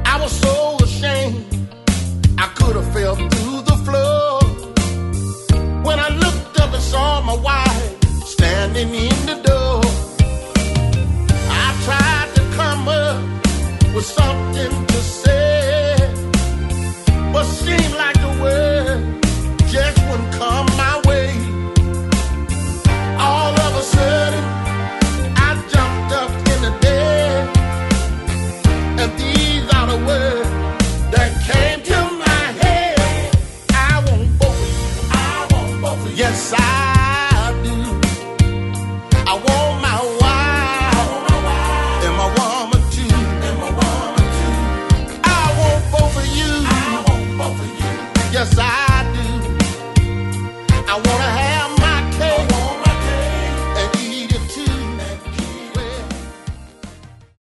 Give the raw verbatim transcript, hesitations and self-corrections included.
I was so ashamed, I could have fell through the floor. When I looked up and saw my wife standing in the door, I tried to come up with something